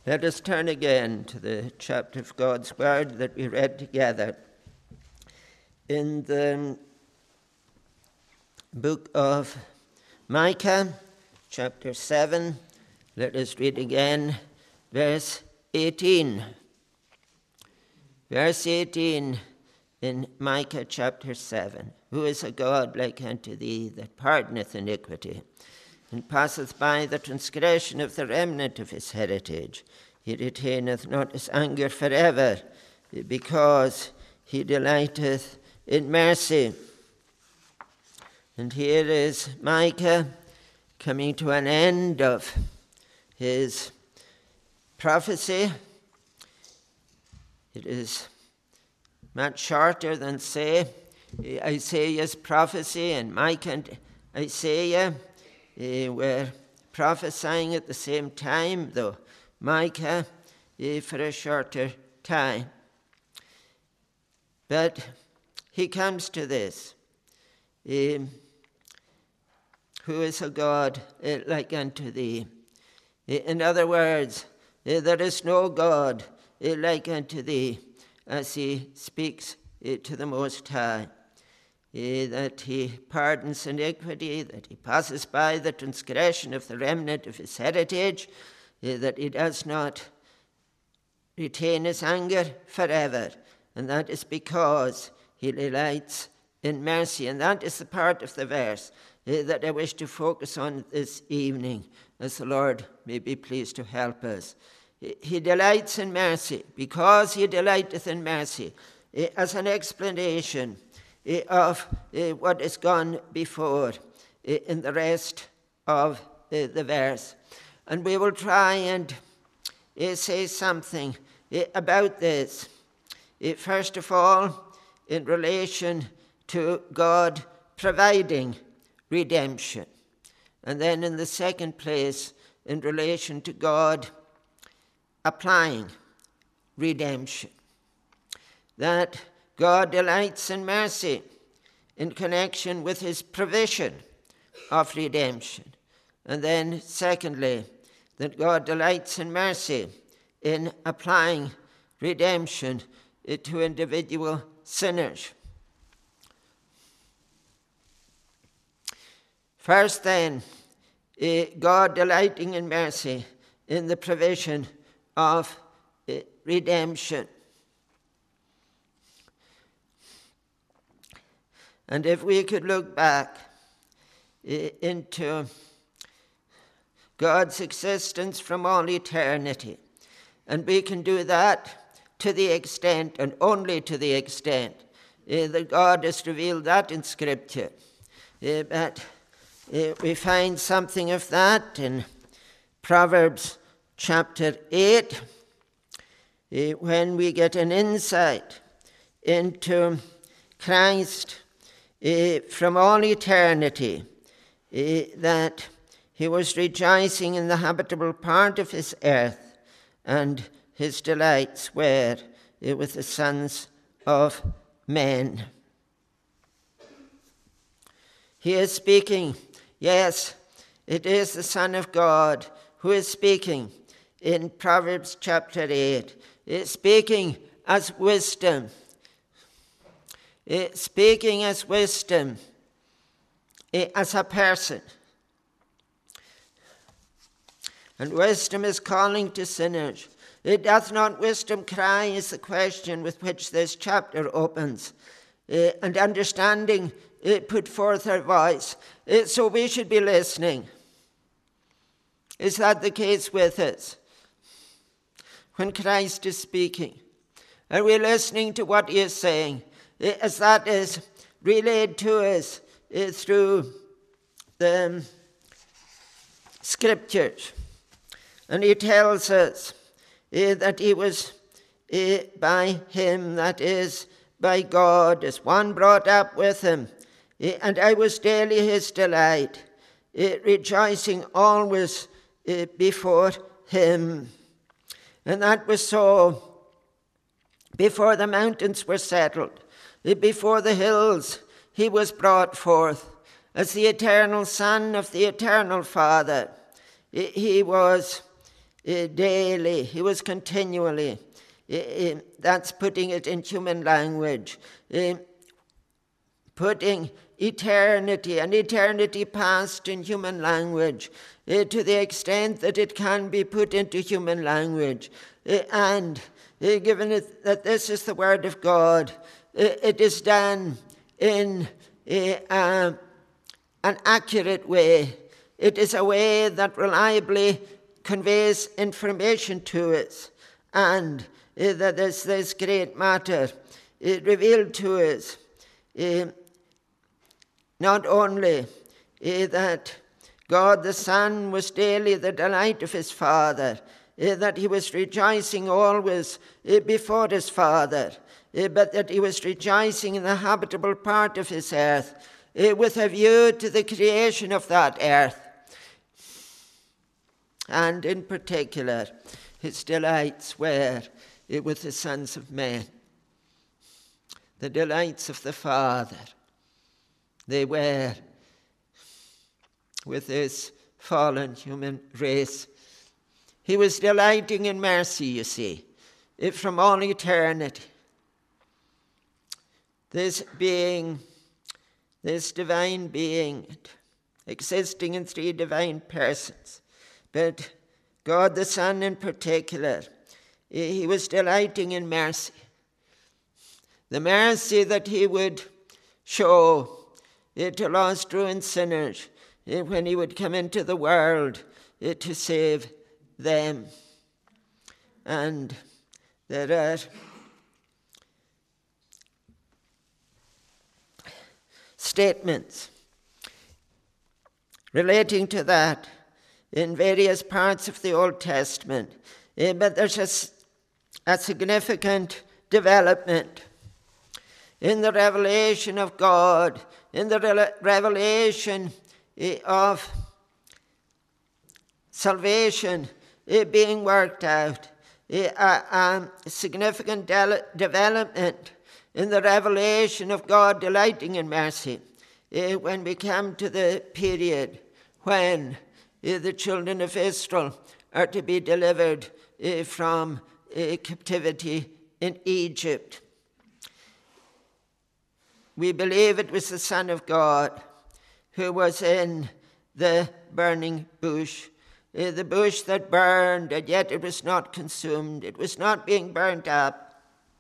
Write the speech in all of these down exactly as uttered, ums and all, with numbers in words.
Let us turn again to the chapter of God's Word that we read together. In the book of Micah, chapter seven, let us read again verse eighteen. Verse eighteen in Micah chapter seven. Who is a God like unto thee, that pardoneth iniquity, and passeth by the transgression of the remnant of his heritage? He retaineth not his anger forever, because he delighteth in mercy. And here is Micah coming to an end of his prophecy. It is much shorter than, say, Isaiah's prophecy, and Micah and Isaiah uh, were prophesying at the same time, though Micah uh, for a shorter time. But he comes to this. Um, who is a God uh, like unto thee? Uh, in other words, uh, there is no God uh, like unto thee, as he speaks uh, to the Most High. Uh, that he pardons iniquity, that he passes by the transgression of the remnant of his heritage, uh, that he does not retain his anger forever, and that is because he delights in mercy. And that is the part of the verse uh, that I wish to focus on this evening, as the Lord may be pleased to help us. He delights in mercy, because he delighteth in mercy, uh, as an explanation of uh, what has gone before uh, in the rest of uh, the verse. And we will try and uh, say something uh, about this. Uh, first of all, in relation to God providing redemption. And then in the second place, in relation to God applying redemption. That God delights in mercy in connection with his provision of redemption. And then, secondly, that God delights in mercy in applying redemption to individual sinners. First, then, God delighting in mercy in the provision of redemption. And if we could look back into God's existence from all eternity, and we can do that to the extent, and only to the extent, uh, that God has revealed that in Scripture. Uh, but uh, we find something of that in Proverbs chapter eight, uh, when we get an insight into Christ Uh, from all eternity, uh, that he was rejoicing in the habitable part of his earth, and his delights were uh, with the sons of men. He is speaking, yes, it is the Son of God who is speaking in Proverbs chapter eight, is speaking as wisdom. Uh, speaking as wisdom, uh, as a person. And wisdom is calling to sinners. It doth not wisdom cry is the question with which this chapter opens. Uh, and understanding uh, put forth her voice. Uh, so we should be listening. Is that the case with us? When Christ is speaking, are we listening to what he is saying? As that is relayed to us uh, through the um, Scriptures. And he tells us uh, that he was uh, by him, that is, by God, as one brought up with him. Uh, and I was daily his delight, uh, rejoicing always uh, before him. And that was so before the mountains were settled. Before the hills, he was brought forth as the eternal Son of the eternal Father. He was uh, daily. He was continually. Uh, uh, that's putting it in human language. Uh, putting eternity and eternity past in human language uh, to the extent that it can be put into human language. Uh, and uh, given it that this is the Word of God, uh, it is done in uh, uh, an accurate way. It is a way that reliably conveys information to us, and uh, that is this great matter uh, revealed to us. Uh, not only uh, that God the Son was daily the delight of his Father, uh, that he was rejoicing always uh, before his Father, uh, but that he was rejoicing in the habitable part of his earth, uh, with a view to the creation of that earth. And in particular, his delights were uh, with the sons of men. The delights of the Father, they were with this fallen human race. He was delighting in mercy, you see, from all eternity. This being, this divine being, existing in three divine persons, but God the Son in particular, he was delighting in mercy. The mercy that he would show to lost, ruined sinners when he would come into the world to save them. And there are statements relating to that in various parts of the Old Testament. But there's a, a significant development in the revelation of God, in the re- revelation of salvation being worked out, a, a significant de- development in the revelation of God delighting in mercy when we come to the period when the children of Israel are to be delivered from captivity in Egypt. We believe it was the Son of God who was in the burning bush, uh, the bush that burned, and yet it was not consumed. It was not being burnt up.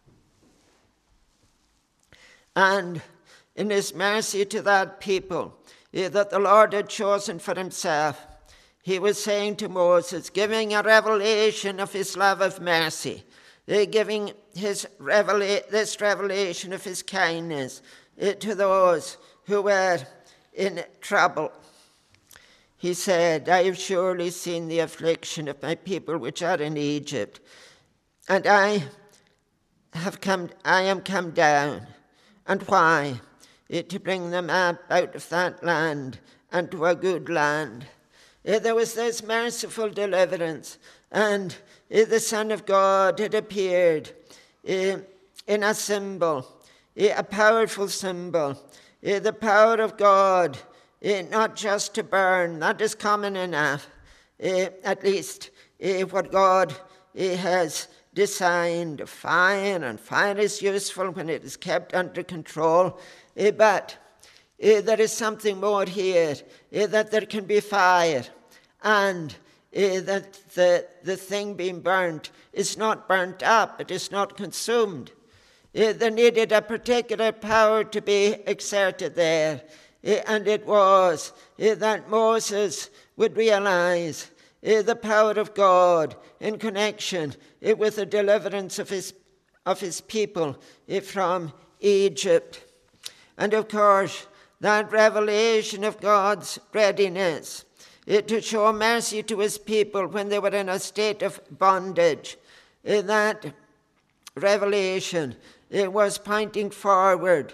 And in his mercy to that people uh, that the Lord had chosen for himself, he was saying to Moses, giving a revelation of his love of mercy, uh, giving his revela- this revelation of his kindness uh, to those who were in trouble. He said, I have surely seen the affliction of my people which are in Egypt, and I have come, I am come down. And why? It to bring them up out of that land and to a good land. There was this merciful deliverance, and the Son of God had appeared in a symbol, a powerful symbol, the power of God, not just to burn, that is common enough, at least what God has designed, fire, and fire is useful when it is kept under control, but there is something more here, that there can be fire, and that the, the thing being burnt is not burnt up, it is not consumed. There needed a particular power to be exerted there, and it was that Moses would realize the power of God in connection with the deliverance of his, of his people from Egypt. And of course, that revelation of God's readiness to show mercy to his people when they were in a state of bondage, that revelation was pointing forward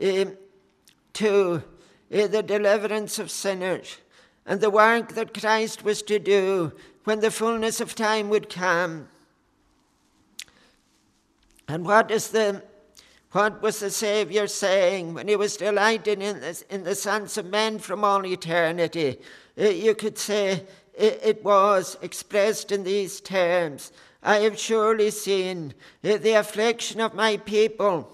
to the deliverance of sinners and the work that Christ was to do when the fullness of time would come. And what is the what was the Savior saying when he was delighted in the, in the sons of men from all eternity? Uh, you could say it, it was expressed in these terms. I have surely seen uh, the affliction of my people.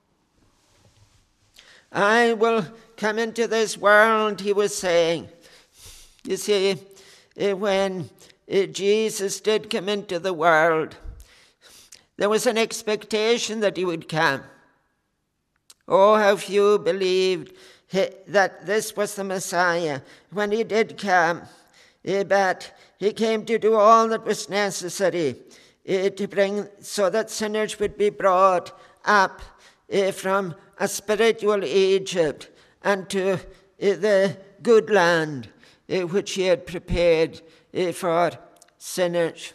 I will come into this world, he was saying. You see, uh, when uh, Jesus did come into the world, there was an expectation that he would come. Oh, how few believed that this was the Messiah when he did come. But he came to do all that was necessary to bring so that sinners would be brought up from a spiritual Egypt and to the good land which he had prepared for sinners.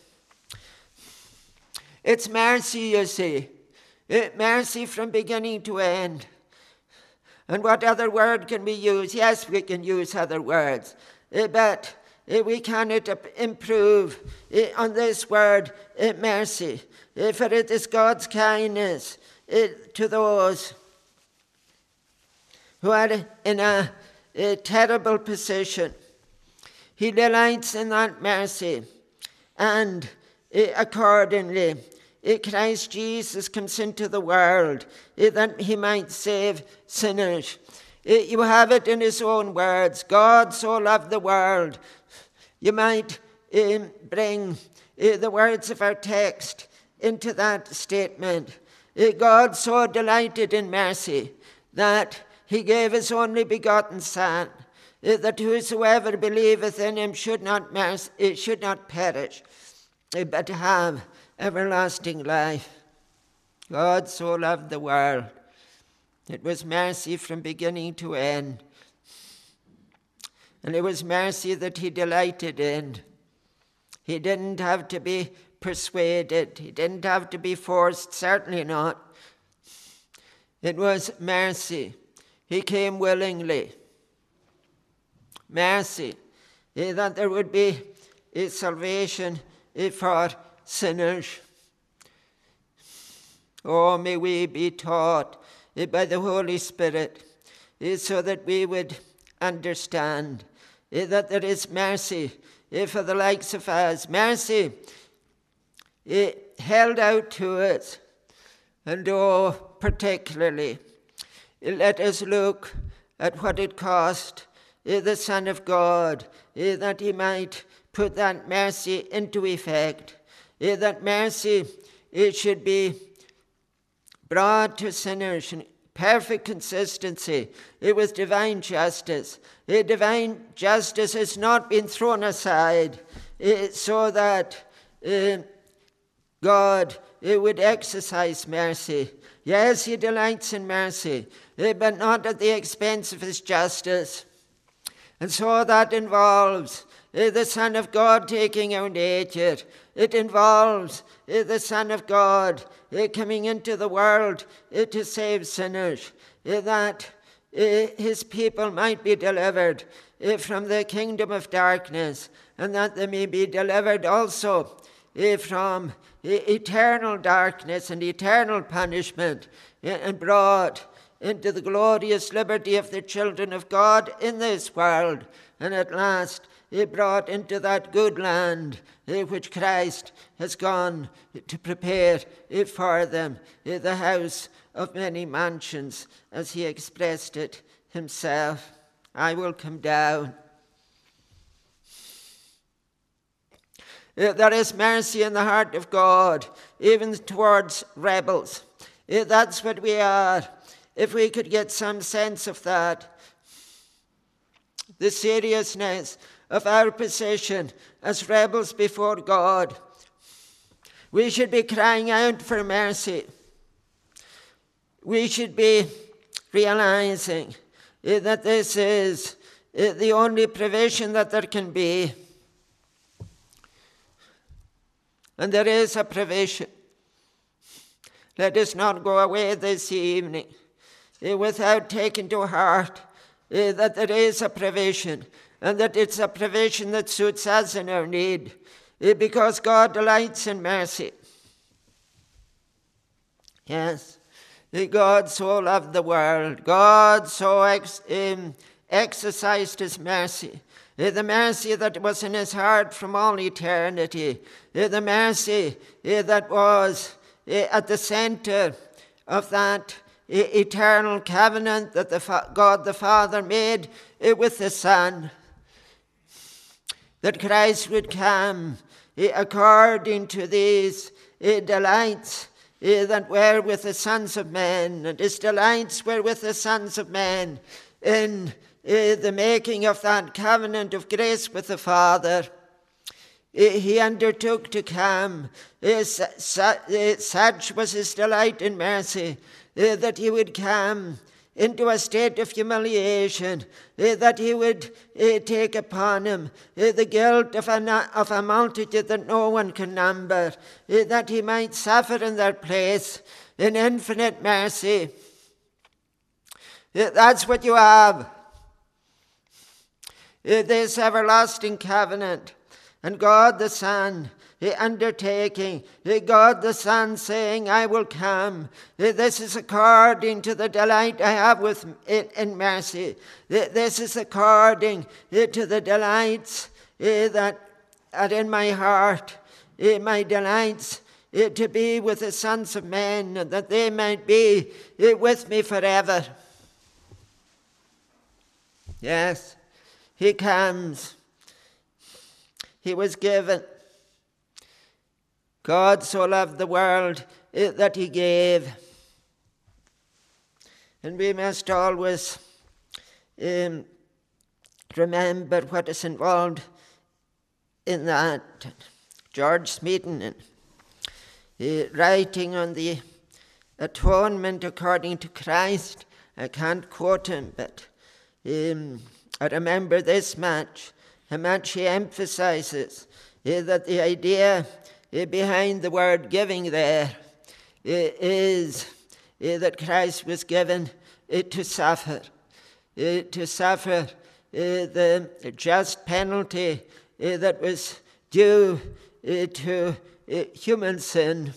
It's mercy, you see. Mercy from beginning to end. And what other word can we use? Yes, we can use other words. But we cannot improve on this word, mercy. For it is God's kindness to those who are in a, a terrible position. He delights in that mercy. And accordingly, Christ Jesus comes into the world that he might save sinners. You have it in his own words. God so loved the world. You might bring the words of our text into that statement. God so delighted in mercy that he gave his only begotten Son, that whosoever believeth in him should not, mercy, should not perish, but have everlasting life. God so loved the world. It was mercy from beginning to end. And it was mercy that he delighted in. He didn't have to be persuaded. He didn't have to be forced, certainly not. It was mercy. He came willingly. Mercy, that there would be a salvation for sinners. Oh, may we be taught by the Holy Spirit so that we would understand that there is mercy for the likes of us. Mercy held out to us. And oh, particularly, let us look at what it cost the Son of God that he might put that mercy into effect. That mercy it should be brought to sinners in perfect consistency. It was divine justice. Uh, divine justice has not been thrown aside uh, so that uh, God uh, would exercise mercy. Yes, he delights in mercy, uh, but not at the expense of his justice. And so that involves uh, the Son of God taking our nature. It involves uh, the Son of God uh, coming into the world uh, to save sinners, uh, that uh, his people might be delivered uh, from the kingdom of darkness, and that they may be delivered also uh, from uh, eternal darkness and eternal punishment, uh, and brought into the glorious liberty of the children of God in this world, and at last he brought into that good land uh, which Christ has gone to prepare uh, for them, uh, the house of many mansions, as he expressed it himself. I will come down. Uh, there is mercy in the heart of God, even towards rebels. Uh, that's what we are. If we could get some sense of that, the seriousness of our position as rebels before God, we should be crying out for mercy. We should be realizing uh, that this is uh, the only provision that there can be. And there is a provision. Let us not go away this evening uh, without taking to heart uh, that there is a provision, and that it's a provision that suits us in our need, uh, because God delights in mercy. Yes, uh, God so loved the world. God so ex- um, exercised his mercy, the mercy that was in his heart from all eternity, the mercy that was at the center of that eternal covenant that the God the Father made with the Son, that Christ would come according to these delights that were with the sons of men, and his delights were with the sons of men in the making of that covenant of grace with the Father. He undertook to come. Such was his delight in mercy, that he would come into a state of humiliation, that he would take upon him the guilt of a, of a multitude that no one can number, that he might suffer in their place in infinite mercy. That's what you have. This everlasting covenant, and God the Son undertaking, God the Son saying, I will come. This is according to the delight I have with in, in mercy. This is according to the delights that are in my heart, my delights to be with the sons of men, and that they might be with me forever. Yes, he comes. He was given. God so loved the world that he gave. And we must always um, remember what is involved in that. George Smeaton, uh, writing on the atonement according to Christ, I can't quote him, but um, I remember this much, how much he emphasizes uh, that the idea uh, behind the word giving there uh, is uh, that Christ was given uh, to suffer, uh, to suffer uh, the just penalty uh, that was due uh, to uh, human sin.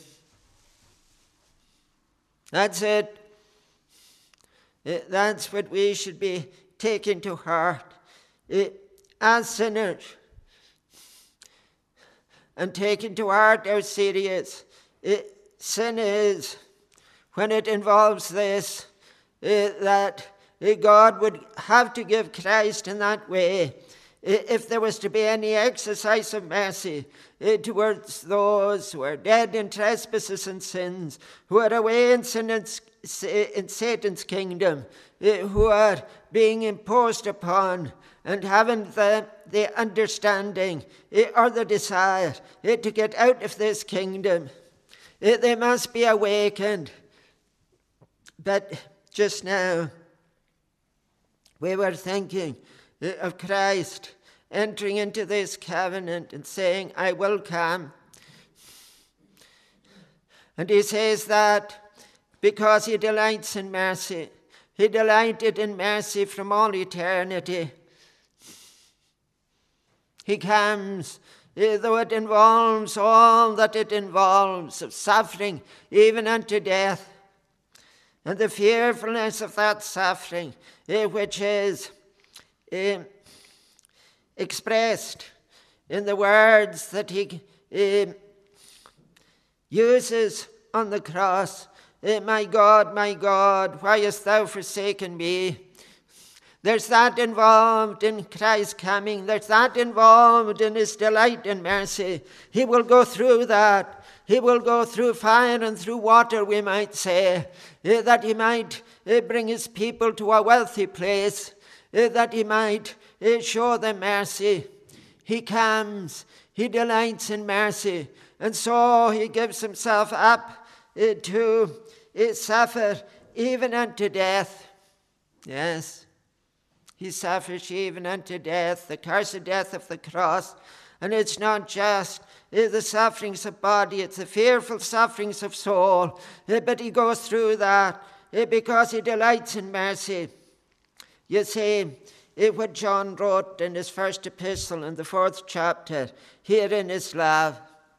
That's it. Uh, that's what we should be taking to heart uh, as sinners, and taking to heart how serious uh, sin is when it involves this, uh, that uh, God would have to give Christ in that way uh, if there was to be any exercise of mercy uh, towards those who are dead in trespasses and sins, who are away in sin and in Satan's kingdom, uh, who are being imposed upon and having the, the understanding uh, or the desire uh, to get out of this kingdom. Uh, they must be awakened. But just now, we were thinking uh, of Christ entering into this covenant and saying, I will come. And he says that because he delights in mercy. He delighted in mercy from all eternity. He comes, though it involves all that it involves of suffering, even unto death. And the fearfulness of that suffering, which is expressed in the words that he uses on the cross. My God, my God, why hast thou forsaken me? There's that involved in Christ's coming. There's that involved in his delight in mercy. He will go through that. He will go through fire and through water, we might say, that he might bring his people to a wealthy place, that he might show them mercy. He comes. He delights in mercy. And so he gives himself up to suffer even unto death. Yes, he suffers even unto death, the cursed death of the cross. And it's not just the sufferings of body, it's the fearful sufferings of soul. But he goes through that because he delights in mercy. You see, what John wrote in his first epistle in the fourth chapter, herein is love.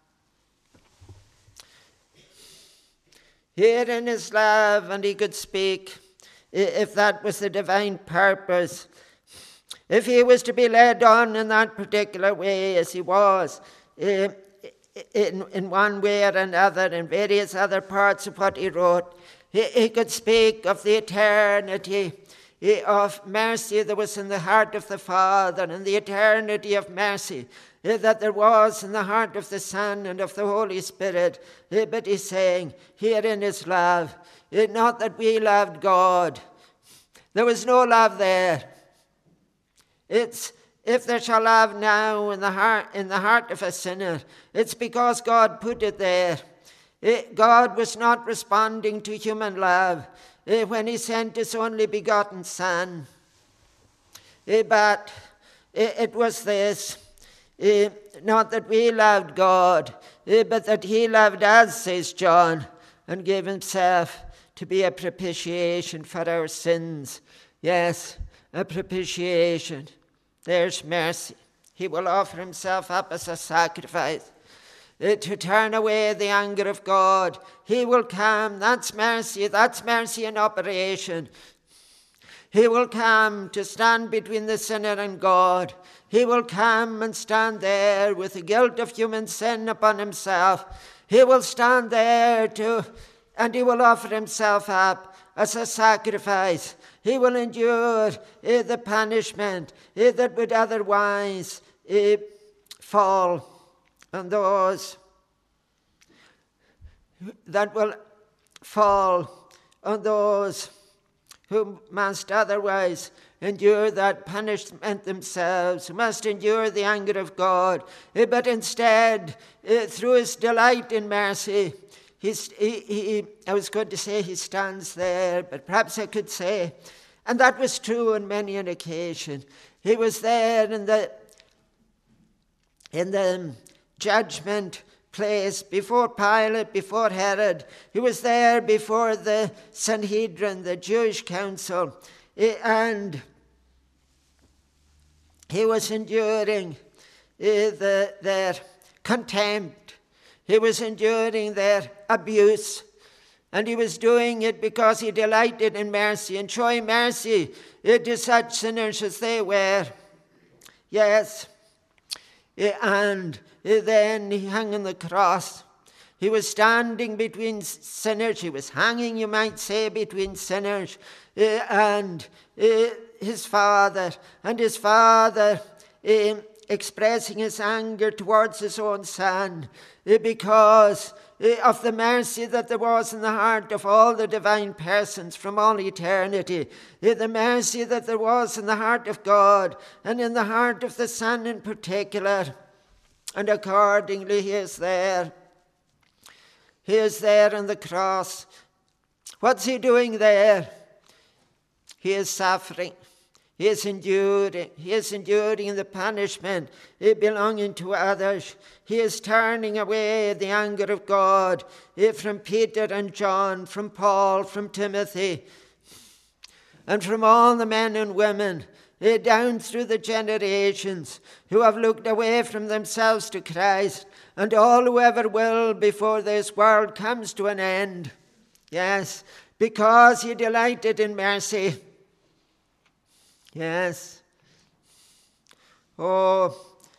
Herein is love, and he could speak, if that was the divine purpose, if he was to be led on in that particular way as he was, uh, in, in one way or another, in various other parts of what he wrote, he, he could speak of the eternity of mercy that was in the heart of the Father, and the eternity of mercy that there was in the heart of the Son and of the Holy Spirit. But he's saying, herein is love. Not that we loved God. There was no love there. It's, if there shall love now in the heart, in the heart of a sinner, it's because God put it there. It, God was not responding to human love uh, when he sent his only begotten Son. Uh, but it, it was this, uh, not that we loved God, uh, but that he loved us, says John, and gave himself to be a propitiation for our sins. Yes, a propitiation. There's mercy. He will offer himself up as a sacrifice uh, to turn away the anger of God. He will come. That's mercy. That's mercy in operation. He will come to stand between the sinner and God. He will come and stand there with the guilt of human sin upon himself. He will stand there to, and he will offer himself up as a sacrifice. He will endure uh, the punishment uh, that would otherwise uh, fall on those that will fall on those who must otherwise endure that punishment themselves, who must endure the anger of God. Uh, but instead, uh, through his delight in mercy, He's, he, he, I was going to say he stands there, but perhaps I could say, and that was true on many an occasion. He was there in the, in the judgment place before Pilate, before Herod. He was there before the Sanhedrin, the Jewish council, and he was enduring the, their contempt. He was enduring their abuse, and he was doing it because he delighted in mercy and showing mercy to such sinners as they were. Yes, and then he hung on the cross. He was standing between sinners. He was hanging, you might say, between sinners and his Father, and his Father expressing his anger towards his own Son because of the mercy that there was in the heart of all the divine persons from all eternity, the mercy that there was in the heart of God and in the heart of the Son in particular. And accordingly he is there. He is there on the cross. What's he doing there? He is suffering. He is enduring. He is enduring the punishment belonging to others. He is turning away the anger of God from Peter and John, from Paul, from Timothy, and from all the men and women down through the generations who have looked away from themselves to Christ, and all who ever will before this world comes to an end. Yes, because he delighted in mercy. Yes. Oh,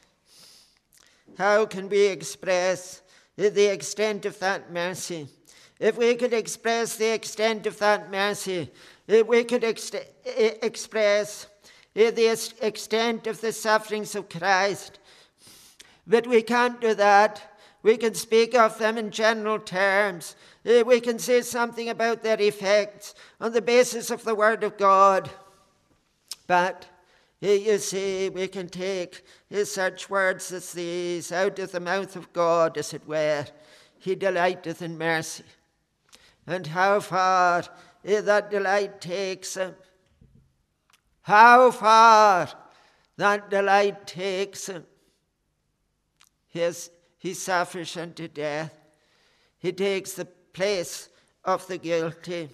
how can we express the extent of that mercy? If we could express the extent of that mercy, if we could ex- express the extent of the sufferings of Christ. But we can't do that. We can speak of them in general terms. We can say something about their effects on the basis of the Word of God. But, you see, we can take such words as these out of the mouth of God, as it were. He delighteth in mercy. And how far that delight takes him. How far that delight takes him. Yes, he suffers unto death. He takes the place of the guilty.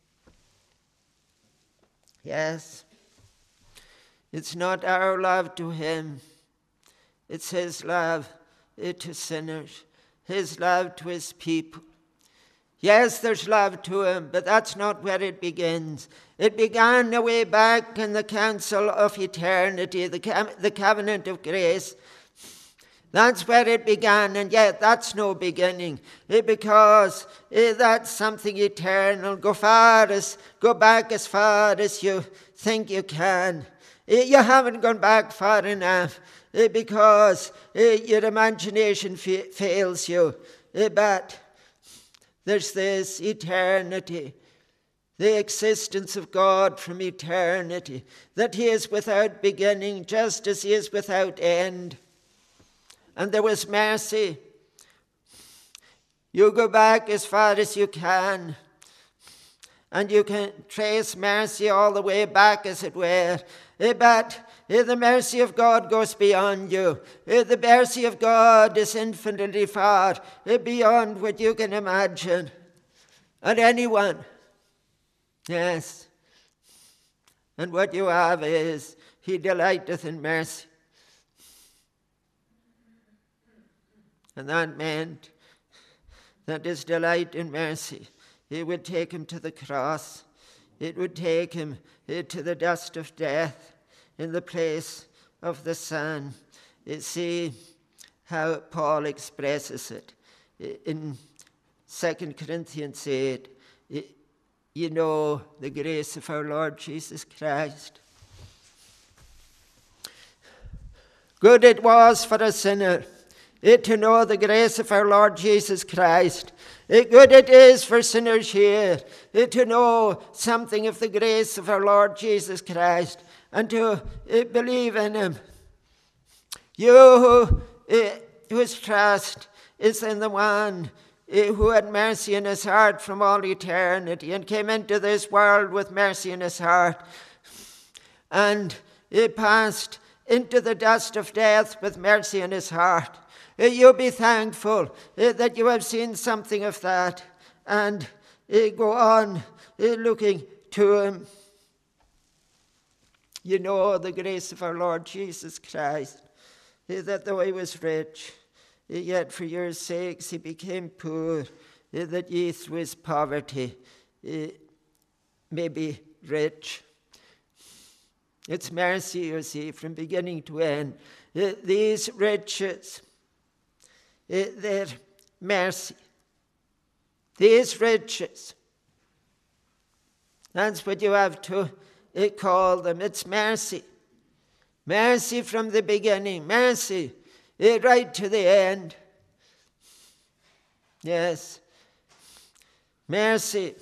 Yes. It's not our love to him. It's his love to sinners. His love to his people. Yes, there's love to him, but that's not where it begins. It began away back in the council of eternity, the, com- the covenant of grace. That's where it began, and yet that's no beginning, eh, because eh, that's something eternal. Go far as, go back as far as you think you can. Eh, you haven't gone back far enough, eh, because eh, your imagination fa- fails you. Eh, but there's this eternity, the existence of God from eternity, that he is without beginning, just as he is without end. And there was mercy. You go back as far as you can, and you can trace mercy all the way back, as it were. But the mercy of God goes beyond you. The mercy of God is infinitely far beyond what you can imagine. And anyone. Yes. And what you have is, he delighteth in mercy. And that meant that his delight in mercy, it would take him to the cross. It would take him to the dust of death in the place of the Son. You see how Paul expresses it in Second Corinthians eight. You know the grace of our Lord Jesus Christ. Good it was for a sinner It to know the grace of our Lord Jesus Christ. It good it is for sinners here it to know something of the grace of our Lord Jesus Christ and to it, believe in him. You who, it, whose trust is in the one it, who had mercy in his heart from all eternity and came into this world with mercy in his heart, and it passed into the dust of death with mercy in his heart. You be thankful that you have seen something of that and go on looking to him. You know the grace of our Lord Jesus Christ, that though he was rich, yet for your sakes he became poor, that ye through his poverty may be rich. It's mercy, you see, from beginning to end. These riches, their mercy. These riches. That's what you have to call them. It's mercy. Mercy from the beginning. Mercy right to the end. Yes. Mercy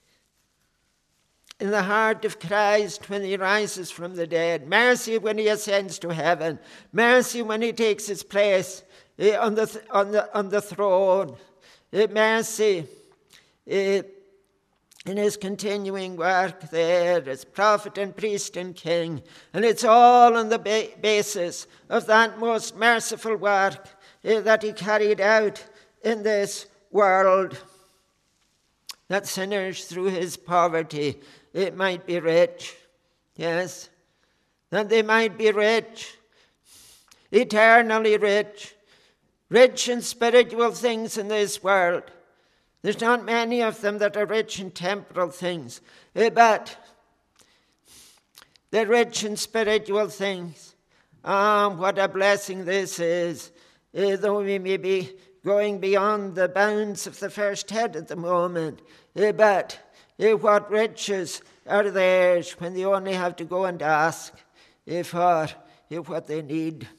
in the heart of Christ when he rises from the dead. Mercy when he ascends to heaven. Mercy when he takes his place on the, on the, on the throne. Mercy in his continuing work there as prophet and priest and king. And it's all on the ba- basis of that most merciful work that he carried out in this world, that sinners through his poverty it might be rich. Yes, that they might be rich, eternally rich, rich in spiritual things in this world. There's not many of them that are rich in temporal things, but they're rich in spiritual things. Ah, what a blessing this is, though we may be going beyond the bounds of the first head at the moment, but what riches are theirs when they only have to go and ask for what they need.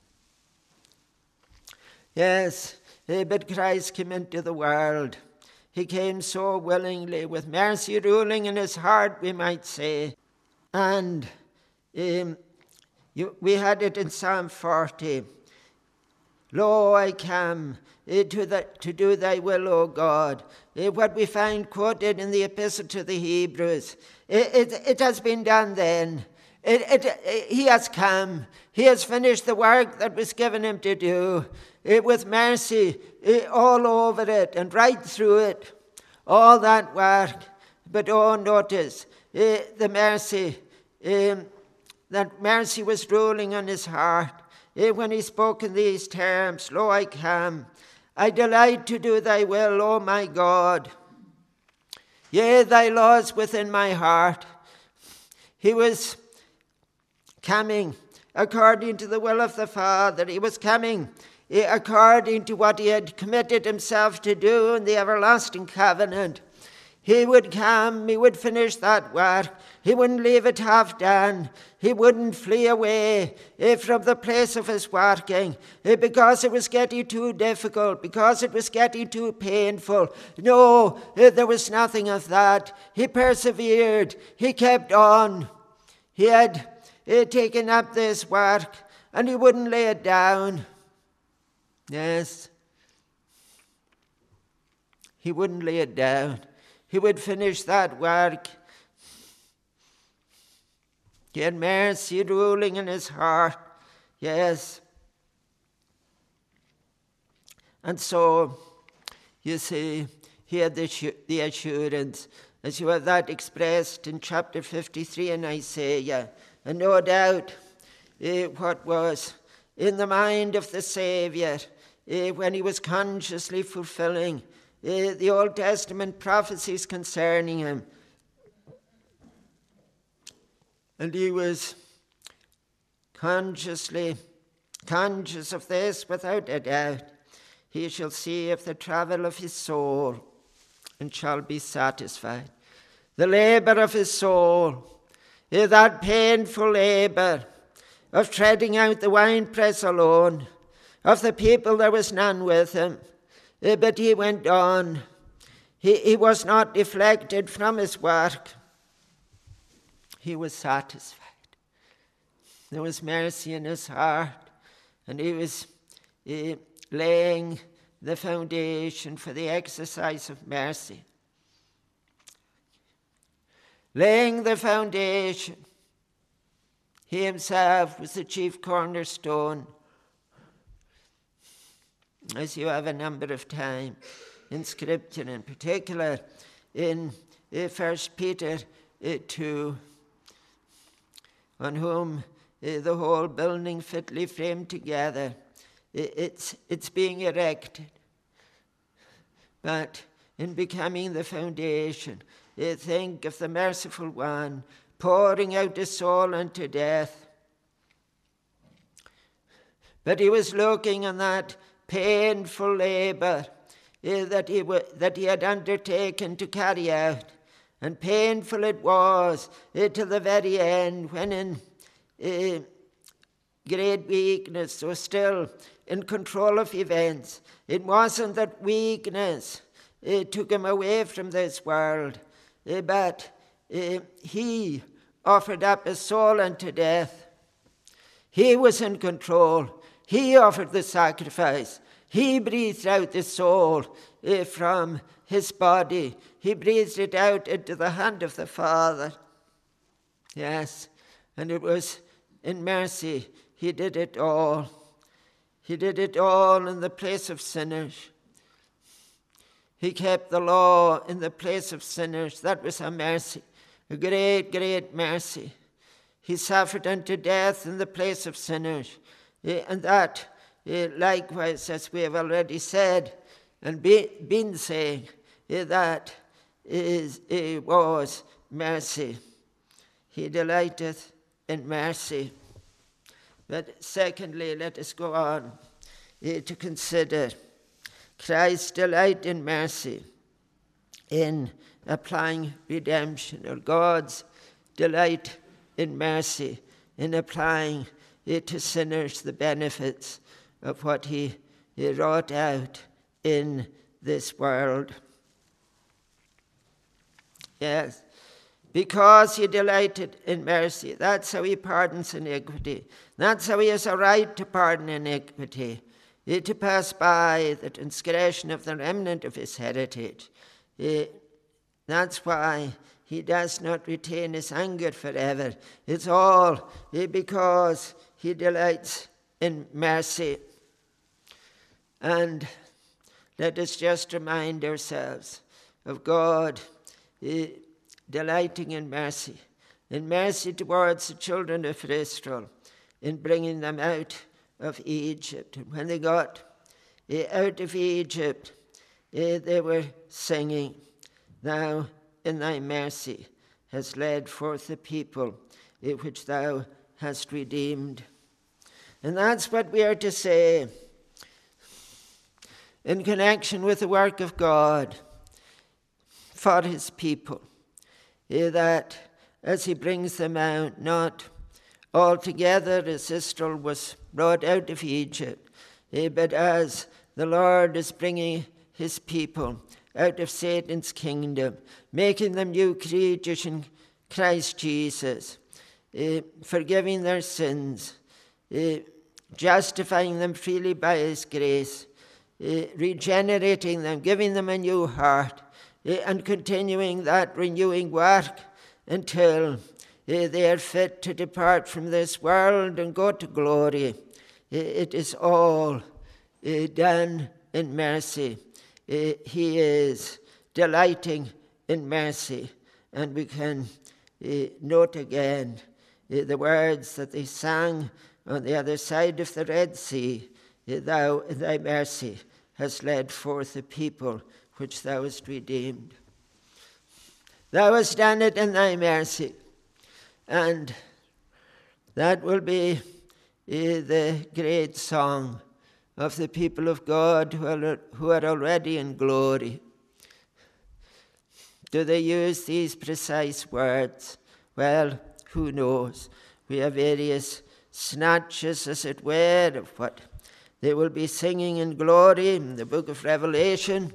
Yes, but Christ came into the world. He came so willingly, with mercy ruling in his heart, we might say. And um, you, we had it in Psalm forty. Lo, I come uh, to, the, to do thy will, O God. Uh, what we find quoted in the Epistle to the Hebrews. It, it, it has been done then. It, it, it, he has come. He has finished the work that was given him to do. Uh, with mercy uh, all over it and right through it. All that work. But oh, notice uh, the mercy. Um, that mercy was ruling on his heart. When he spoke in these terms, Lo, I come, I delight to do thy will, O my God. Yea, thy laws within my heart. He was coming according to the will of the Father. He was coming according to what he had committed himself to do in the everlasting covenant. He would come, he would finish that work. He wouldn't leave it half done. He wouldn't flee away from the place of his working because it was getting too difficult, because it was getting too painful. No, there was nothing of that. He persevered. He kept on. He had taken up this work and he wouldn't lay it down. Yes. He wouldn't lay it down. He would finish that work. He had mercy ruling in his heart. Yes. And so, you see, he had the, the assurance, as you have that expressed in chapter fifty-three in Isaiah. And no doubt eh, what was in the mind of the Saviour eh, when he was consciously fulfilling Uh, the Old Testament prophecies concerning him. And he was consciously conscious of this without a doubt. He shall see of the travel of his soul and shall be satisfied. The labor of his soul, uh, that painful labor of treading out the winepress alone. Of the people there was none with him. Uh, but he went on. He, he was not deflected from his work. He was satisfied. There was mercy in his heart, and he was uh, laying the foundation for the exercise of mercy. Laying the foundation. He himself was the chief cornerstone. As you have a number of times in Scripture, in particular in uh, First Peter uh, two, on whom uh, the whole building fitly framed together, it's, it's being erected. But in becoming the foundation, uh, think of the merciful one pouring out his soul unto death. But he was looking on that painful labor uh, that, he w- that he had undertaken to carry out. And painful it was uh, to the very end, when in uh, great weakness, so still in control of events. It wasn't that weakness uh, took him away from this world, uh, but uh, he offered up his soul unto death. He was in control. He offered the sacrifice. He breathed out the soul uh, from his body. He breathed it out into the hand of the Father. Yes, and it was in mercy he did it all. He did it all in the place of sinners. He kept the law in the place of sinners. That was a mercy, a great, great mercy. He suffered unto death in the place of sinners. Uh, and that, uh, likewise, as we have already said and be, been saying, uh, that is, uh, was mercy. He delighteth in mercy. But secondly, let us go on uh, to consider Christ's delight in mercy in applying redemption, or God's delight in mercy in applying it to sinners the benefits of what he, he wrought out in this world. Yes, because he delighted in mercy. That's how he pardons iniquity. That's how he has a right to pardon iniquity, to pass by the transgression of the remnant of his heritage. That's why he does not retain his anger forever. It's all because he delights in mercy. And let us just remind ourselves of God uh, delighting in mercy, in mercy towards the children of Israel, in bringing them out of Egypt. And when they got uh, out of Egypt, uh, they were singing, "Thou in thy mercy hast led forth the people uh, which thou hast redeemed." And that's what we are to say in connection with the work of God for his people, uh, that as he brings them out, not altogether as Israel was brought out of Egypt, uh, but as the Lord is bringing his people out of Satan's kingdom, making them new creatures in Christ Jesus, uh, forgiving their sins, uh, justifying them freely by his grace, uh, regenerating them, giving them a new heart, uh, and continuing that renewing work until uh, they are fit to depart from this world and go to glory. Uh, it is all uh, done in mercy. Uh, he is delighting in mercy. And we can uh, note again uh, the words that they sang on the other side of the Red Sea. uh, Thou in thy mercy hast led forth the people which thou hast redeemed. Thou hast done it in thy mercy. And that will be uh, the great song of the people of God who are, who are already in glory. Do they use these precise words? Well, who knows? We have various snatches, as it were, of what they will be singing in glory in the book of Revelation.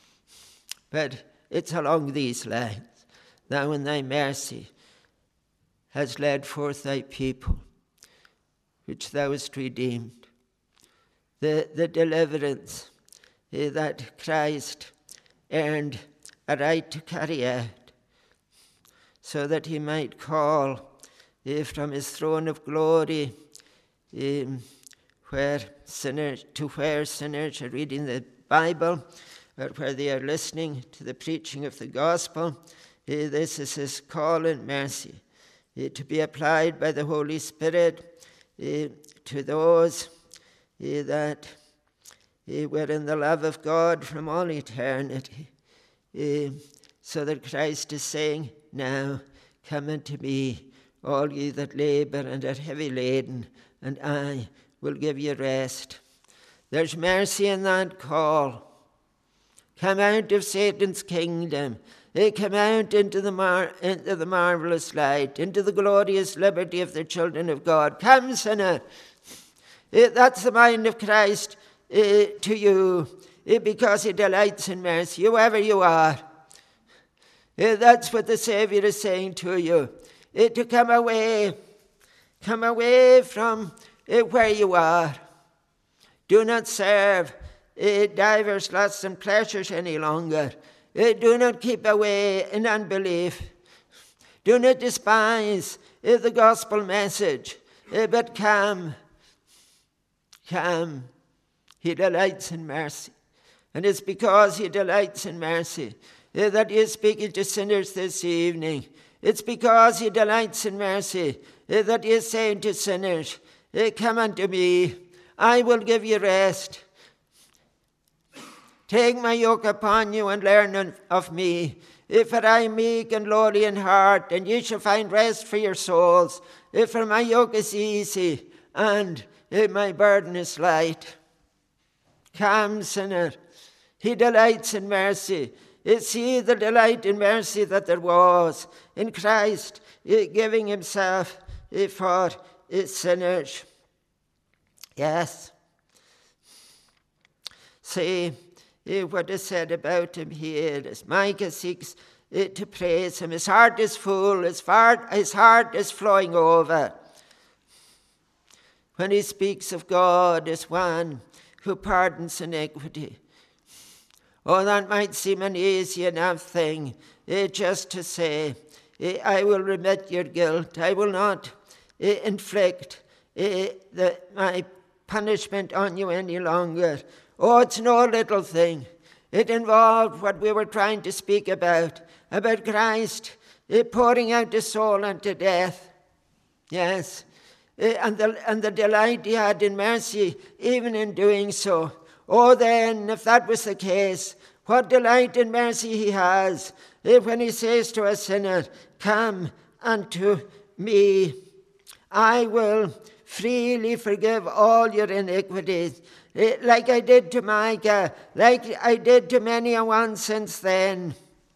But it's along these lines. Thou in thy mercy hast led forth thy people, which thou hast redeemed. The, the deliverance uh, that Christ earned a right to carry out, so that he might call uh, from his throne of glory um, where sinners, to where sinners are reading the Bible, or where they are listening to the preaching of the gospel. Uh, this is his call in mercy, uh, to be applied by the Holy Spirit uh, to those uh, that uh, were in the love of God from all eternity. Uh, so that Christ is saying, now come unto me, all ye that labor and are heavy laden, and I will give you rest. There's mercy in that call. Come out of Satan's kingdom. They come out into the, mar- into the marvelous light, into the glorious liberty of the children of God. Come, sinner. Uh, that's the mind of Christ uh, to you, uh, because he delights in mercy, whoever you are. Uh, that's what the Savior is saying to you, uh, to come away. Come away from uh, where you are. Do not serve uh, divers lusts and pleasures any longer. Uh, do not keep away in unbelief. Do not despise uh, the gospel message, uh, but come. Come. He delights in mercy. And it's because he delights in mercy uh, that he is speaking to sinners this evening. It's because he delights in mercy uh, that he is saying to sinners, uh, come unto me, I will give you rest. Take my yoke upon you and learn of me, for I am meek and lowly in heart, and ye shall find rest for your souls. For my yoke is easy, and my burden is light. Come, sinner. He delights in mercy. See the delight in mercy that there was in Christ, giving himself for sinners. Yes. See what is said about him here, as Micah seeks to praise him. His heart is full, his heart, his heart is flowing over. When he speaks of God as one who pardons iniquity. Oh, that might seem an easy enough thing, eh, just to say, eh, I will remit your guilt. I will not eh, inflict eh, the, my punishment on you any longer. Oh, it's no little thing. It involved what we were trying to speak about, about Christ eh, pouring out his soul unto death. Yes, eh, and, the, and the delight he had in mercy, even in doing so. Oh, then, if that was the case, what delight in mercy he has if when he says to a sinner, come unto me, I will freely forgive all your iniquities, like I did to Micah, like I did to many a one since then,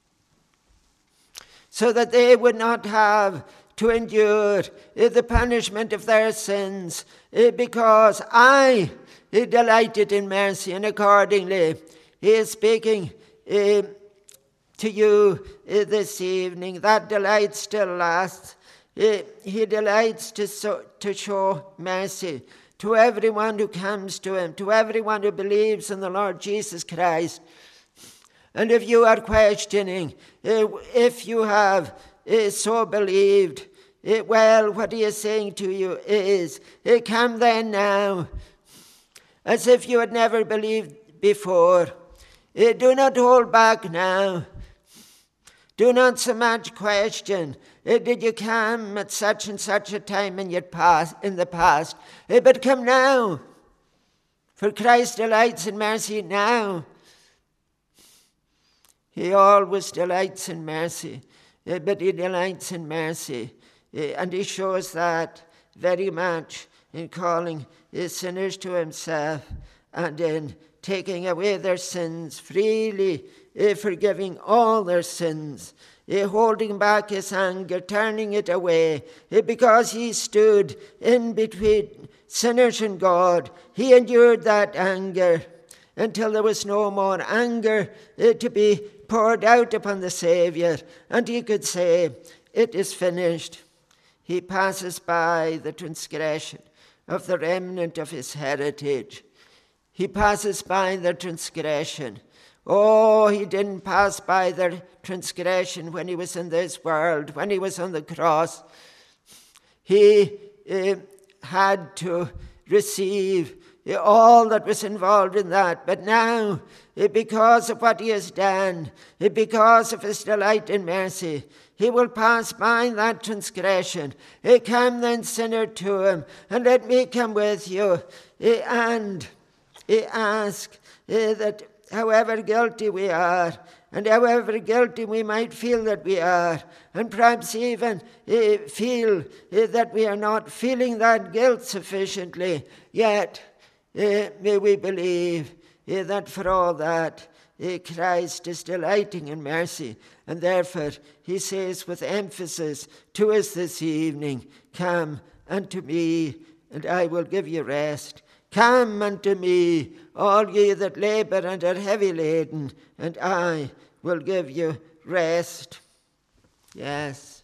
so that they would not have to endure the punishment of their sins, because I delighted in mercy. And accordingly, he is speaking uh, to you uh, this evening. That delight still lasts. Uh, he delights to, so, to show mercy to everyone who comes to him, to everyone who believes in the Lord Jesus Christ. And if you are questioning, uh, if you have uh, so believed, uh, well, what he is saying to you is, uh, come then now, as if you had never believed before. Uh, do not hold back now. Do not so much question, uh, did you come at such and such a time in, your past, in the past? Uh, but come now, for Christ delights in mercy now. He always delights in mercy, uh, but he delights in mercy. Uh, and he shows that very much in calling his sinners to himself and in taking away their sins, freely uh, forgiving all their sins, uh, holding back his anger, turning it away, uh, because he stood in between sinners and God. He endured that anger until there was no more anger uh, to be poured out upon the Saviour, and he could say, it is finished. He passes by the transgression of the remnant of his heritage. He passes by their transgression. Oh, he didn't pass by their transgression when he was in this world, when he was on the cross. He uh, had to receive all that was involved in that. But now, because of what he has done, because of his delight in mercy, he will pass by that transgression. Come then, sinner, to him, and let me come with you. And ask that however guilty we are, and however guilty we might feel that we are, and perhaps even feel that we are not feeling that guilt sufficiently, yet Uh, may we believe uh, that for all that uh, Christ is delighting in mercy, and therefore he says with emphasis to us this evening, come unto me and I will give you rest. Come unto me, all ye that labor and are heavy laden, and I will give you rest. Yes.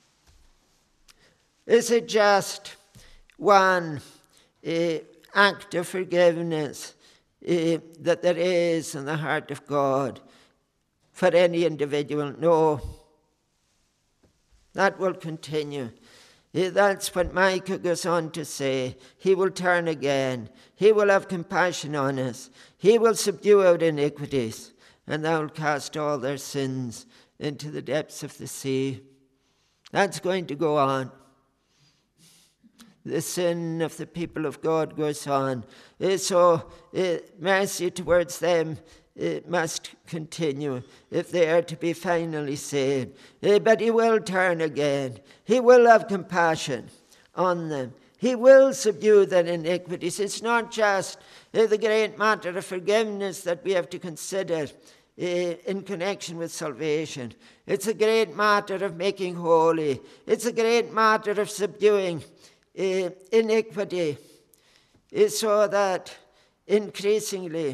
Is it just one uh, act of forgiveness uh, that there is in the heart of God for any individual? No. That will continue. Uh, that's what Micah goes on to say. He will turn again. He will have compassion on us. He will subdue our iniquities, and thou wilt cast all their sins into the depths of the sea. That's going to go on. The sin of the people of God goes on. So uh, mercy towards them uh, must continue if they are to be finally saved. Uh, but he will turn again. He will have compassion on them. He will subdue their iniquities. It's not just uh, the great matter of forgiveness that we have to consider uh, in connection with salvation. It's a great matter of making holy. It's a great matter of subduing Uh, iniquity, is so that increasingly,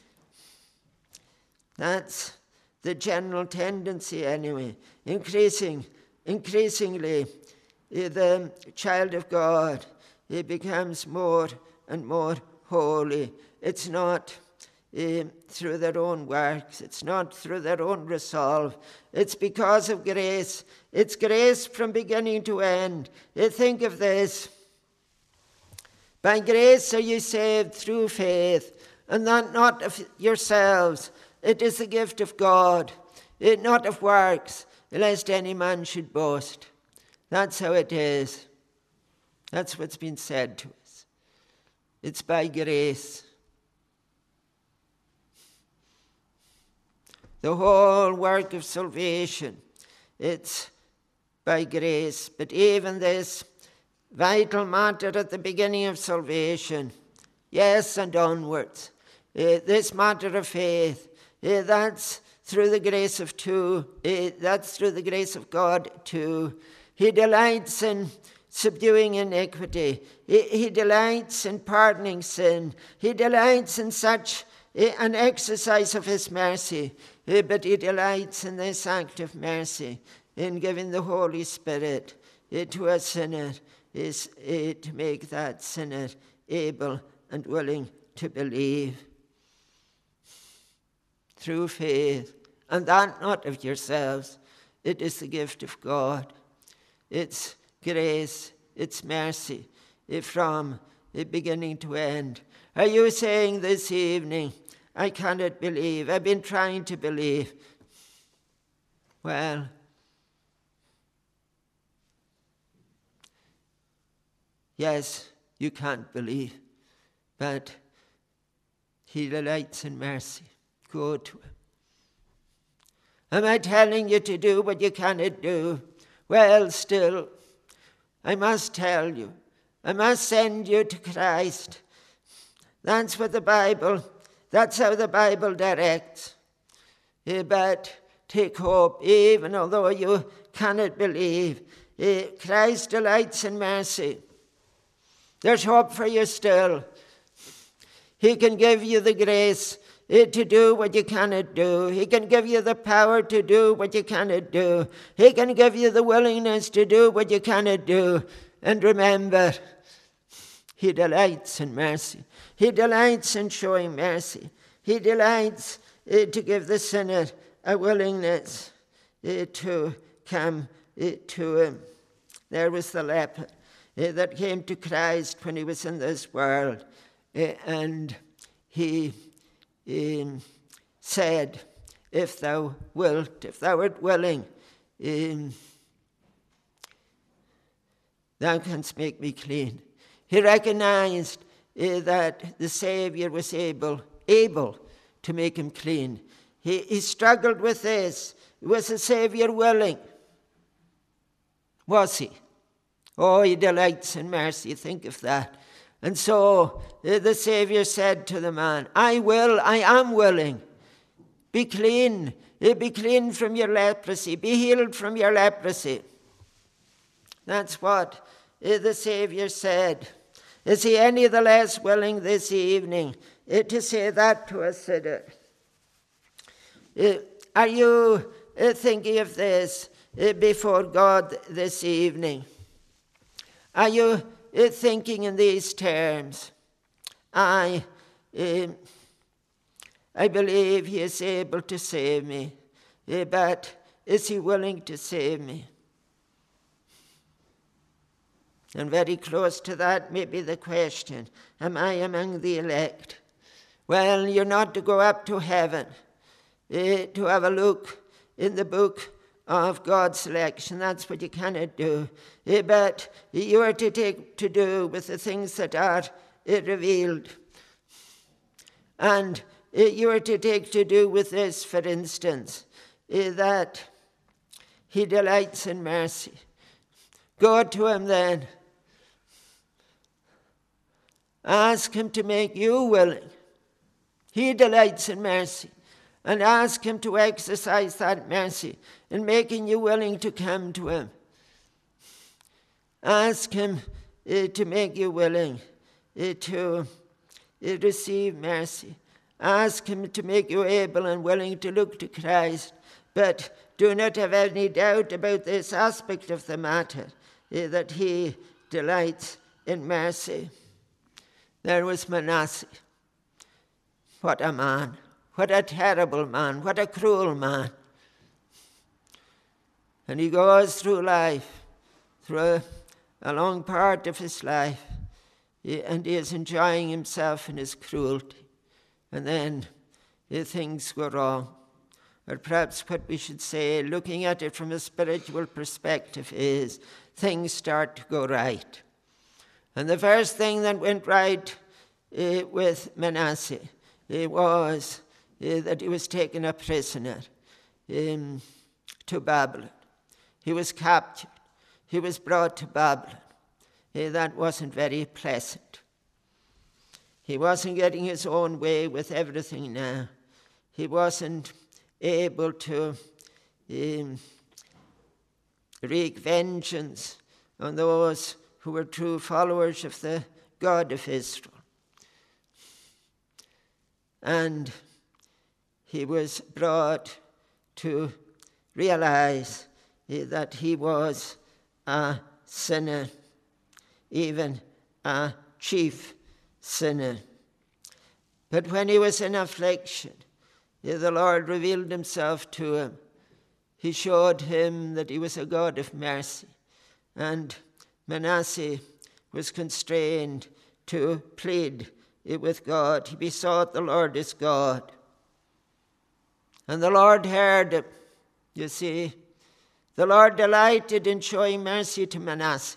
that's the general tendency anyway, increasing, increasingly, uh, the child of God, it becomes more and more holy. It's not uh, through their own works. It's not through their own resolve. It's because of grace. It's grace from beginning to end. You think of this. By grace are you saved through faith, and that not of yourselves. It is the gift of God, it not of works, lest any man should boast. That's how it is. That's what's been said to us. It's by grace. the whole work of salvation, it's by grace. But even this vital matter at the beginning of salvation, yes, and onwards, uh, this matter of faith, uh, that's through the grace of two, uh, that's through the grace of God too. He delights in subduing iniquity. He, he delights in pardoning sin. He delights in such uh, an exercise of his mercy. Uh, but he delights in this act of mercy, in giving the Holy Spirit uh, to a sinner, is uh, to make that sinner able and willing to believe through faith, and that not of yourselves. It is the gift of God. It's grace, it's mercy, it from it beginning to end. Are you saying this evening, I cannot believe, I've been trying to believe? Well, yes, you can't believe, but he delights in mercy. Go to him. Am I telling you to do what you cannot do? Well, still, I must tell you, I must send you to Christ. That's what the Bible, that's how the Bible directs. But take hope, even although you cannot believe. Christ delights in mercy. There's hope for you still. He can give you the grace to do what you cannot do. He can give you the power to do what you cannot do. He can give you the willingness to do what you cannot do. And remember, he delights in mercy. He delights in showing mercy. He delights uh, to give the sinner a willingness uh, to come uh, to him. There was the leper uh, that came to Christ when he was in this world. Uh, and he Um, said, if thou wilt, if thou art willing, um, thou canst make me clean. He recognized uh, that the Savior was able, able to make him clean. He, he struggled with this. Was the Savior willing? Was he? Oh, he delights in mercy. Think of that. And so uh, the Savior said to the man, I will, I am willing. Be clean. Uh, be clean from your leprosy. Be healed from your leprosy. That's what uh, the Savior said. Is he any the less willing this evening uh, to say that to a sinner? Uh, are you uh, thinking of this uh, before God this evening? Are you Uh, thinking in these terms? I, uh, I believe he is able to save me, uh, but is he willing to save me? And very close to that may be the question, am I among the elect? Well, you're not to go up to heaven uh, to have a look in the book of God's selection. That's what you cannot do. Uh, but you are to take to do with the things that are uh, revealed. And uh, you are to take to do with this, for instance, uh, that he delights in mercy. Go to him then. Ask him to make you willing. He delights in mercy. And ask him to exercise that mercy in making you willing to come to him. Ask him uh, to make you willing uh, to uh, receive mercy. Ask him to make you able and willing to look to Christ. But do not have any doubt about this aspect of the matter, uh, that he delights in mercy. There was Manasseh. What a man. What a terrible man. What a cruel man. And he goes through life, through a, a long part of his life, and he is enjoying himself in his cruelty. And then uh, things go wrong. Or perhaps what we should say, looking at it from a spiritual perspective, is things start to go right. And the first thing that went right uh, with Manasseh uh, was uh, that he was taken a prisoner. um, to Babylon. He was captured. He was brought to Babylon. Uh, that wasn't very pleasant. He wasn't getting his own way with everything now. He wasn't able to um, wreak vengeance on those who were true followers of the God of Israel. And he was brought to realize uh, that he was a sinner, even a chief sinner. But when he was in affliction, uh, the Lord revealed himself to him. He showed him that he was a God of mercy. And Manasseh was constrained to plead uh, with God. He besought the Lord his God. And the Lord heard him. You see, the Lord delighted in showing mercy to Manasseh.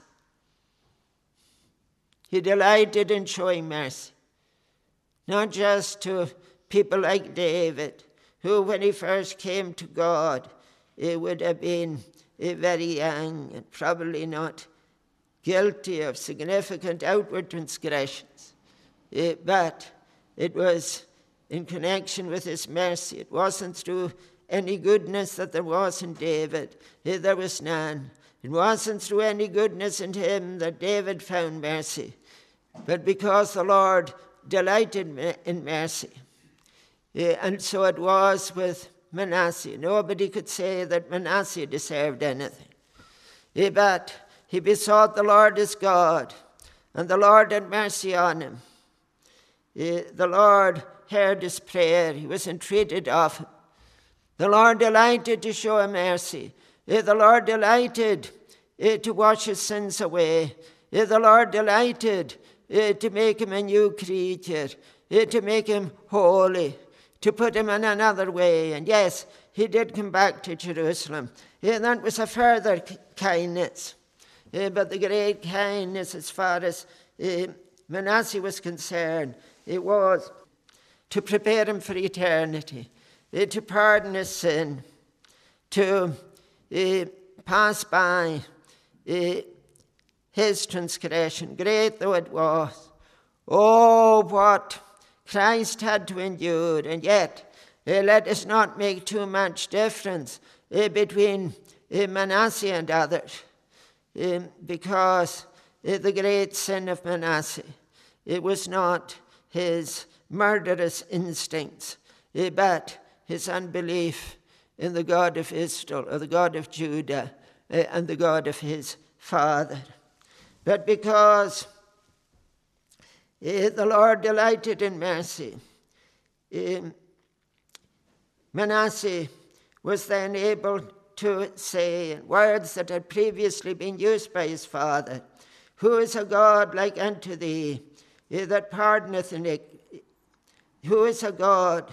He delighted in showing mercy, not just to people like David, who when he first came to God, it would have been very young and probably not guilty of significant outward transgressions. But it was in connection with his mercy. It wasn't through any goodness that there was in David. There was none. It wasn't through any goodness in him that David found mercy, but because the Lord delighted in mercy. And so it was with Manasseh. Nobody could say that Manasseh deserved anything. But he besought the Lord his God, and the Lord had mercy on him. The Lord heard his prayer. He was entreated of him. The Lord delighted to show him mercy. The Lord delighted to wash his sins away. The Lord delighted to make him a new creature, to make him holy, to put him in another way. And yes, he did come back to Jerusalem. That was a further kindness. But the great kindness as far as Manasseh was concerned, it was to prepare him for eternity, to pardon his sin, to uh, pass by uh, his transgression, great though it was. Oh, what Christ had to endure, and yet uh, let us not make too much difference uh, between uh, Manasseh and others, um, because uh, the great sin of Manasseh, it was not his murderous instincts, uh, but his unbelief in the God of Israel, or the God of Judah, uh, and the God of his father. But because uh, the Lord delighted in mercy, um, Manasseh was then able to say in words that had previously been used by his father, "Who is a God like unto thee, uh, that pardoneth iniquity? Who is a God?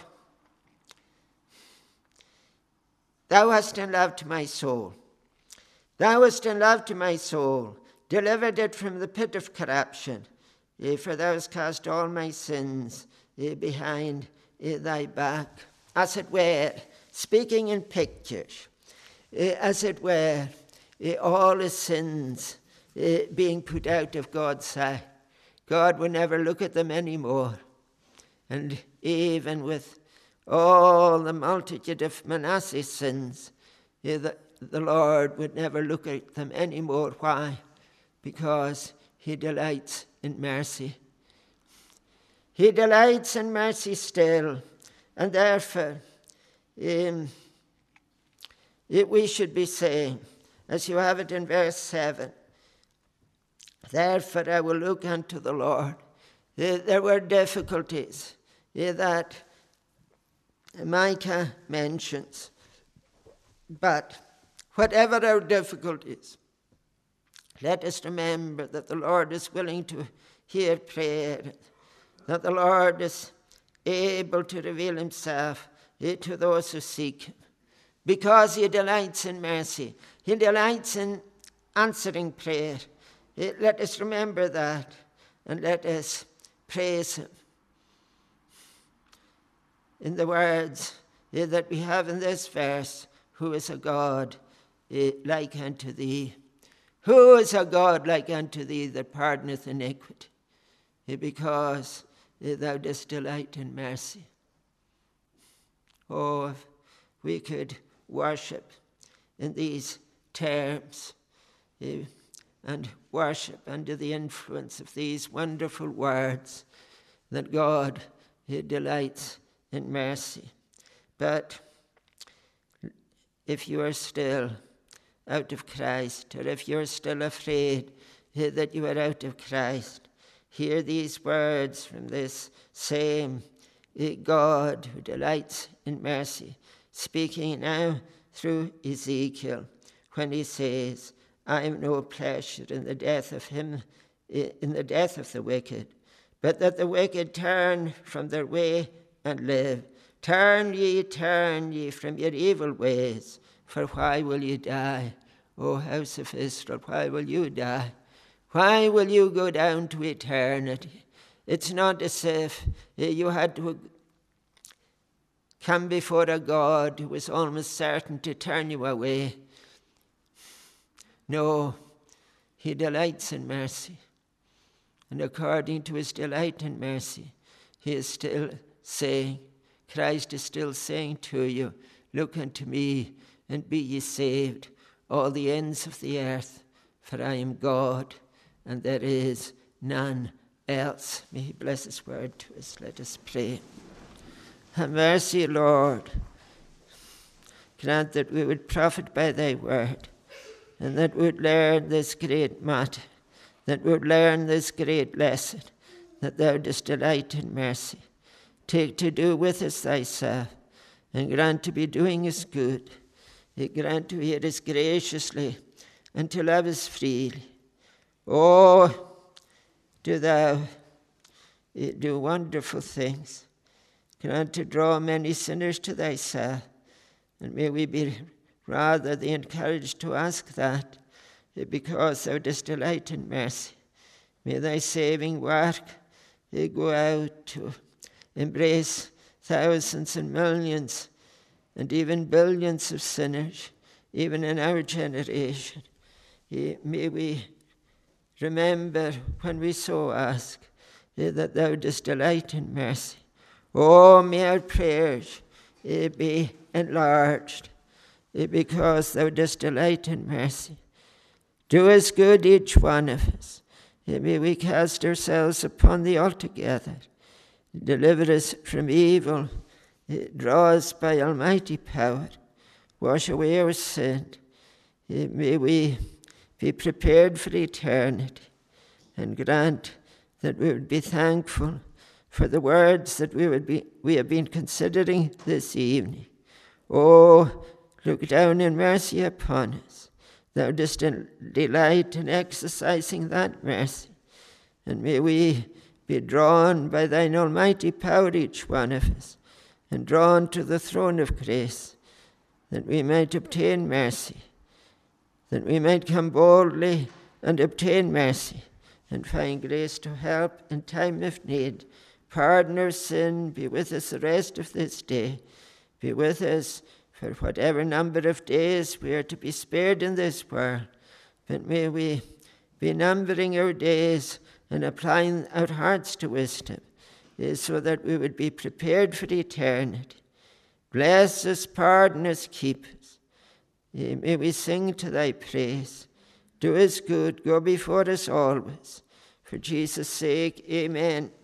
Thou hast in love to my soul. Thou hast in love to my soul, delivered it from the pit of corruption. For thou hast cast all my sins behind thy back." As it were, speaking in pictures, as it were, all his sins being put out of God's sight. God would never look at them anymore. And even with all the multitude of Manasseh's sins, the, the Lord would never look at them anymore. Why? Because he delights in mercy. He delights in mercy still, and therefore um, it, we should be saying, as you have it in verse seven, "Therefore I will look unto the Lord." There were difficulties that Micah mentions. But whatever our difficulties, let us remember that the Lord is willing to hear prayer, that the Lord is able to reveal himself to those who seek him, because he delights in mercy. He delights in answering prayer. Let us remember that, and let us praise him. In the words uh, that we have in this verse. Who is a God uh, like unto thee? Who is a God like unto thee that pardoneth iniquity? Uh, because uh, thou dost delight in mercy. Oh, if we could worship in these terms uh, and worship under the influence of these wonderful words that God uh, delights in mercy. But if you are still out of Christ, or if you're still afraid uh, that you are out of Christ, hear these words from this same uh, God who delights in mercy, speaking now through Ezekiel, when he says, I have no pleasure in the death of him, in the death of the wicked, but that the wicked turn from their way and live. Turn ye, turn ye from your evil ways, for why will ye die, O house of Israel? Why will you die? Why will you go down to eternity? It's not as if you had to come before a God who was almost certain to turn you away. No, he delights in mercy. And according to his delight in mercy, he is still saying, Christ is still saying to you, look unto me and be ye saved, all the ends of the earth, for I am God, and there is none else. May he bless his word to us. Let us pray. Have mercy, Lord. Grant that we would profit by thy word, and that we would learn this great matter, that we would learn this great lesson, that thou dost delight in mercy. Take to do with us thyself, and grant to be doing us good. Grant to hear us graciously, and to love us freely. Oh, do thou do wonderful things. Grant to draw many sinners to thyself, and may we be rather the encouraged to ask that, because thou dost delight in mercy. May thy saving work go out to embrace thousands and millions and even billions of sinners, even in our generation. May we remember when we so ask that thou dost delight in mercy. Oh, may our prayers be enlarged because thou dost delight in mercy. Do us good, each one of us. May we cast ourselves upon thee altogether. Deliver us from evil. Draw us by almighty power. Wash away our sin. May we be prepared for eternity, and grant that we would be thankful for the words that we would be we have been considering this evening. Oh, look down in mercy upon us. Thou dost delight in exercising that mercy, and may we be drawn by thine almighty power, each one of us, and drawn to the throne of grace, that we might obtain mercy, that we might come boldly and obtain mercy, and find grace to help in time of need. Pardon our sin, be with us the rest of this day. Be with us for whatever number of days we are to be spared in this world. But may we be numbering our days and applying our hearts to wisdom, so that we would be prepared for eternity. Bless us, pardon us, keep us. May we sing to thy praise. Do us good, go before us always. For Jesus' sake, amen.